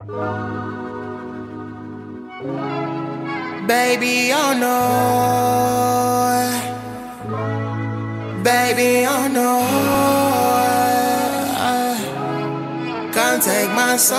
Baby, oh no. Baby, oh no. Can't take my soul.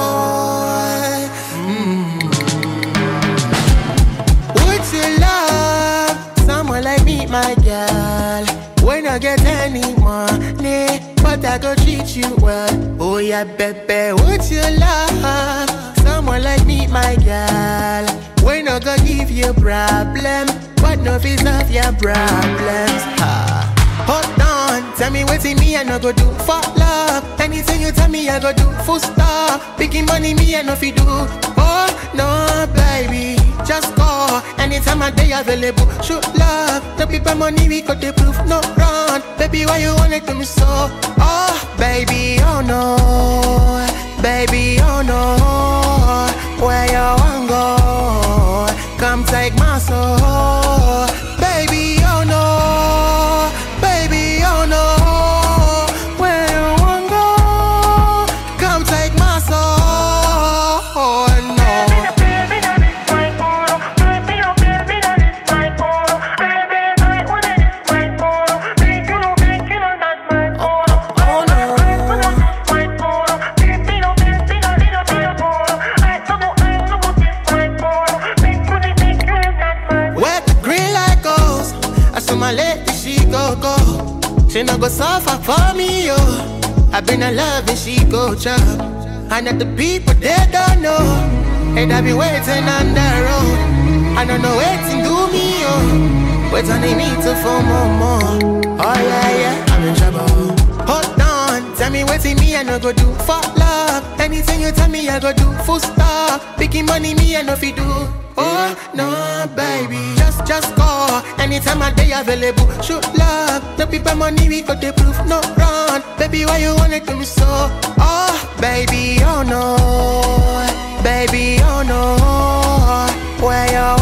Would you love someone like me, my girl? When I get any money, but I go treat you well. Oh yeah, baby, would you love someone like me, my girl? When I go give you problem, but no fees of your problems. Hold on, tell me what's in me I no go do for love. Anything you tell me I go do full stop. Picking money me I no fi do. Oh no, baby, just call. Anytime I day available, shoot love. The people money we got the proof, no run. Baby, why you want it to me so? Oh, baby, oh no. Baby, oh no. Where you want go? Come take my soul. Baby, oh no. Baby, oh no. Where you want go? Come take my soul. Oh no. My lady, she go. She no go suffer for me, yo. I been in love and she go chop. And that the people, they don't know. And I be waiting on the road. I don't know waiting do me, yo. Wait on they need to for more. Oh yeah, I'm in trouble. Hold on, tell me what's in me I no go do for love. Anything you tell me I go do full stop. Picking money me I no fi do. Oh no, baby, just call. Anytime I day available, shoot love. The people money we got the proof, no run. Baby, why you want it to me so? Oh, baby, oh no. Baby, oh no. Where you